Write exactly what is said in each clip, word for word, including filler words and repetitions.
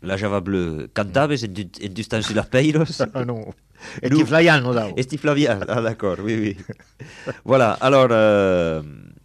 la Java bleue. Cantaves en tu, en tu temps sur les peiros? Ah non. Esti Flavian, no dau. Esti Flavian, ah d'accord, oui, oui. Voilà, alors... Euh,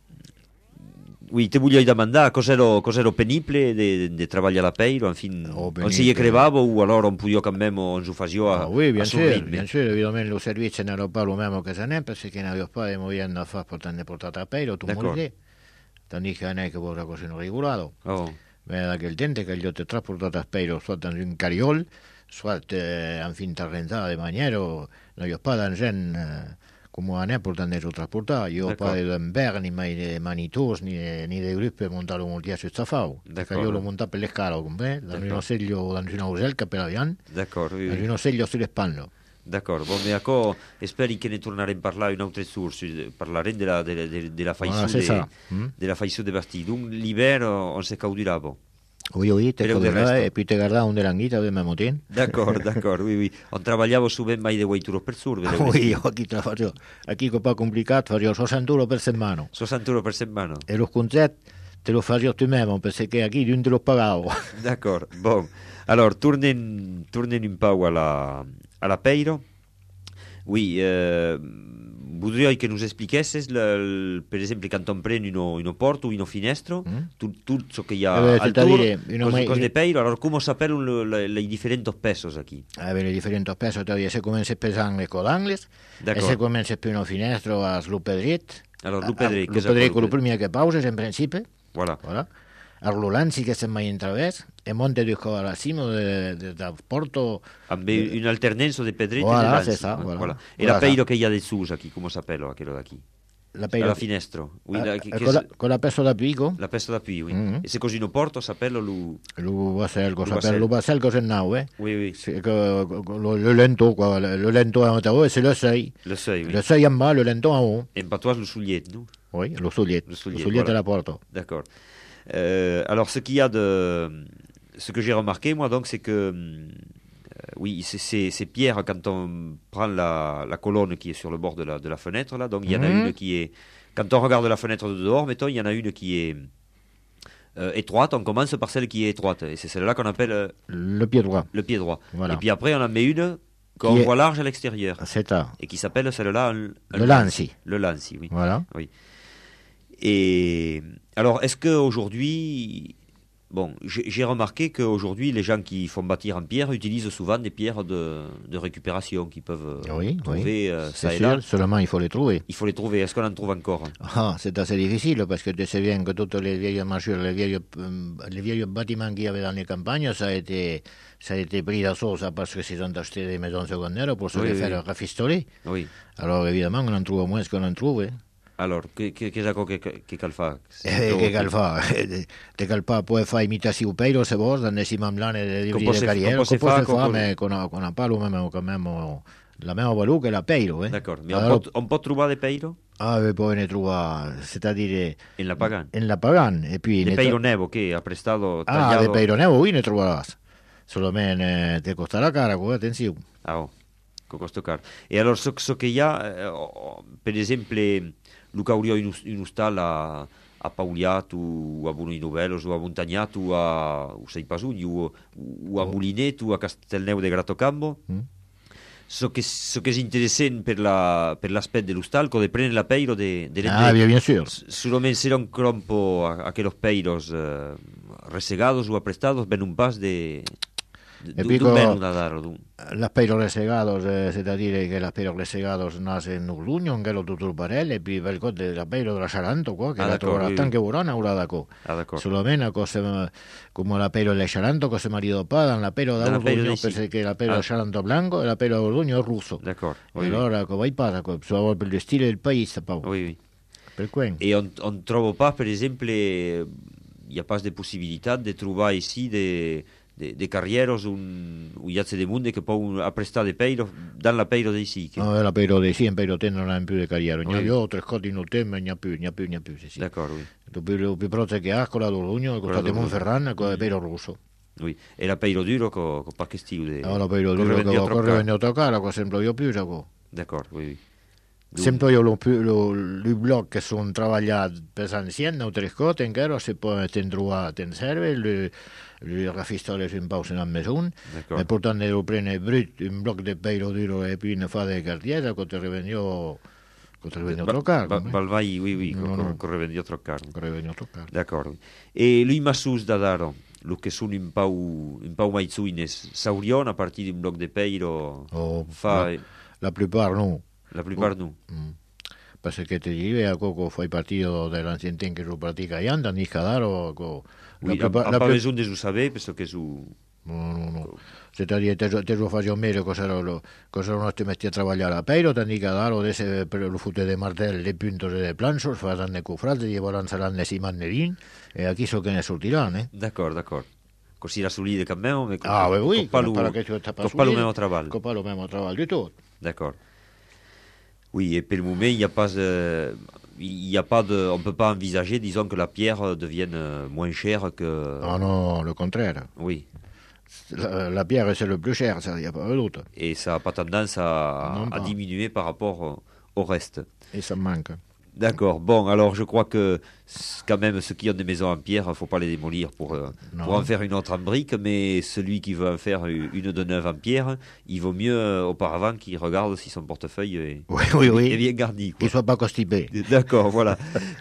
oui, te volia demandar, cos'era, cos'era penible de, de treballar a la peiro, en fin, Oh, on s'hi crevava o allora on podia quand même, on s'ho fasia a, Ah, oui, bien a sûr, ritme. bien sûr, évidemment, le service n'era pas le même que ça n'est, parce qu'il n'avait pas de moyens de faire pour t'en portar a peiro, tout le monde dit. Tandis que n'è que veure così no regulato. Oh. Mais d'aquell temps que jo te transportat a peiro, soit dans un cariol, soit, eh, en fin, t'arrendar de manière, no hi ha pas d'engin... Eh, com ho anat portant de transportar. Jo pas d'Envers, ni mai de Manitus, ni de, ni de grup per muntar un dia sense fau. Que jo l'ho muntat per l'escala, com bé, dans un ocello, dans una uselca per aviant, D'accord, oui, dans un ocello sur l'espallo. D'accord, bon, mais accord, speri que ne tornarem a parlar une altra source, parlarem de la, de, de, de la faïssou ah, de, mm? de la faïssou de Bastille. Donc l'hiver, on se caudirà, bon. Oui, oui, te caudirà, et puis te guardà un de l'anguita de même temps. D'accord, d'accord, oui, oui. On treballava sovint mai de guaituros per sur, ah, oui, jo aquí treballo. Aquí que poc complicat, faria seixanta euros per setmana. seixanta euros per setmana. E los concets te los faria tu mesmo, perché aquí d'un te los pagavo. D'accord, bon. Alors, tornem, tornem un pau a la, a la Peiro. Oui, euh, voudrais que nous expliquesses, le, le, per exemple, quand on prend une, une porte ou une finestre, mm? tout, tout ce qu'il y a eh, al tour, une cos, cos de Peiro, alors comment s'appellent le, le, les différents pesos aquí? A veure, les diferents pesos, todavía se comença pesant les codangles, e se comença per una finestra a l'upedrit. Alors, l'upedrit, que és l'upedrit, el primer que pauses, en principi. Voilà. Voilà. El Rolanci, que se'n mai en través, e monte du a la cima de, de, de Porto... Amb un alternenzo de pedretes voilà, e lanci. Ça, voilà. Voilà. E la peiro che hi ha dessús aquí, com s'appella aquello d'aquí? La peiro... La finestro. Oui, la, che, con, la, con la peso d'appui, La peso d'appui, oui. Mm-hmm. E se così no porto, s'appella lu... Lu Baselco, s'appelle lu Baselco, c'est nau, eh? Oui, oui. C'est que le, le lento, quoi. Le, le lento en haut, c'est le seuil. Le seuil, oui. Le seuil en bas, le lento en haut. En patois, le souliet, non? Oui, le souliet. Le souliet, le souliet voilà. de la porte. D'accord. Euh, alors, ce qu'il y a de... Ce que j'ai remarqué, moi, donc, c'est que... Euh, oui, c'est, c'est, c'est Pierre, quand on prend la, la colonne qui est sur le bord de la, de la fenêtre, là, donc il y en a mmh. une qui est... Quand on regarde la fenêtre de dehors, mettons, il y en a une qui est euh, étroite, on commence par celle qui est étroite, et c'est celle-là qu'on appelle... Euh, le pied droit. Le pied droit. Voilà. Et puis après, on en met une qu'on qui voit est... large à l'extérieur. C'est ça. Et qui s'appelle celle-là... Un, un le lanci. Le lanci, oui. Voilà. Oui. Et alors, est-ce qu'aujourd'hui... Bon, j'ai, j'ai remarqué qu'aujourd'hui, les gens qui font bâtir en pierre utilisent souvent des pierres de, de récupération qui peuvent oui, trouver oui. Euh, ça et sûr, là. Seulement, il faut les trouver. Il faut les trouver. Est-ce qu'on en trouve encore? Ah, c'est assez difficile parce que tu sais bien que toutes les vieilles machines, les vieilles, les vieilles bâtiments qu'il y avait dans les campagnes, ça a été, ça a été pris d'assaut ça parce que s'ils ont acheté des maisons secondaires pour se oui, les oui. faire rafistoler. Oui. Alors, évidemment, on en trouve moins qu'on en trouve. Hein. Alors, què, què, què és això que, que, que cal fa? Eh, què cal fa? Te cal pas poder fer imitació peiro, se vos, dan decim amb l'ane de llibri de carriera, com se fa, me, con, con a palo, me, con memo, la meva valú que la peiro, eh? D'accord, mais on pot, on pot trobar des peiro? Ah, vi puoi ne trovare, c'est-à-dire... En la Pagan? En la Pagan, e poi... De peiro nevo, che ha prestato, tagliato... Ah, de peiro nevo, qui ne troveràs. Solamente eh, te costarà cara, attenzione. Ah, oh, che costa caro. E allora, so, so che hi ha, eh, oh, per esempio... Lu que hauria un, un hostal a, a Pauliat o a Bonoi Novelos o a Montagnat o a Ocell Pasuny o, o a Molinet o a Castelneu de Gratocambo mm. so, que, so que és interessant per, la, per l'aspecte de l'hostal que de prendre la peiro de, de ah, bien, bien sûr. Solamente serà un crompo a, a aquellos peiros eh, resegados o aprestados ven un pas de... E pico, los peiros resegados, eh, c'est-à-dire que los peiros resegados nacen en Urduño, en quello tutto il barello, e poi per conto della peiro della Saranto, qua, che ah, la troverà anche buona, ora da qua. Ah, solamente cosa, come la peiro de Saranto, cosa marido pagan, la peiro da Urduño, perché che la peiro ah. de Saranto blanco e la peiro de Urduño è russo. D'accordo. E allora, come passa, per lo stile del paese, Paolo. Oui, oui. Per quello. E on, on trovo pas, per esempio, il n'y a pas de possibilità di trovare ici des... de, de carrieros un, un iazze de munde che può apprestare peiro dan la peiro dei sì che... no, la peiro dei sì in peiro te non ha più di carriero oui. Io ho tre cose in un tempo non ha più non ha più non ha più sì, sì. D'accordo oui. Tu più più prote che ha con la Dolugno con la de Monferran con il peiro russo oui e la peiro duro con con qualche stile no la peiro duro che corre venendo a toccare con sempre io più già d'accordo oui, oui. Sempre io il blog che sono treballat per anciens, altres coses, encara se poden trobar, ten serve, le rafistoles en pausen amb més un, e portant de lo prene brut, un bloc de peiro duro e puis ne fa de cartiera, que te revenio que te revenio tro car. Balvai, oui, oui, que revenio tro car. Que revenio tro car. D'accordo. E lui massus da daro, lo che sono un pau, un pau maizuines, saurion a partir d'un bloc de peiro fa... La plupart non. La plupart non. Mm. Parce que te diría que fue partido del ancienten que lo practica y anda, ni cadaro. Oui, la plupart, la pas besoin de vous saber, parce que vous... No, no, no. C'est-à-dire, te, te lo faccio meglio cosa lo, cosa non ti metti a lavorare a peiro, te ni cadaro, de ese, per lo fute de martel, de puntos de plansos, faran de cufrate, llevaran saran de simannerin, e aquí so che ne sortiran, eh? D'accord, d'accord. Così la solide quand même, mais ah, oui, oui, pas le même travail. Pas le même travail du tout. D'accord. Oui, et pour le moment, il n'y a pas, euh, il y a pas de, on peut pas envisager, disons, que la pierre devienne moins chère que... Ah non, le contraire. Oui. La, la pierre, c'est le plus cher, ça, il n'y a pas de doute. Et ça n'a pas tendance à, non, à diminuer par rapport au, au reste. Et ça manque. D'accord. Bon, alors je crois que quand même ceux qui ont des maisons en pierre, il ne faut pas les démolir pour, euh, pour en faire une autre en brique, mais celui qui veut en faire une de neuve en pierre, il vaut mieux euh, auparavant qu'il regarde si son portefeuille est, oui, oui, oui. est bien garni. Qu'il ne soit pas constipé. D'accord, voilà.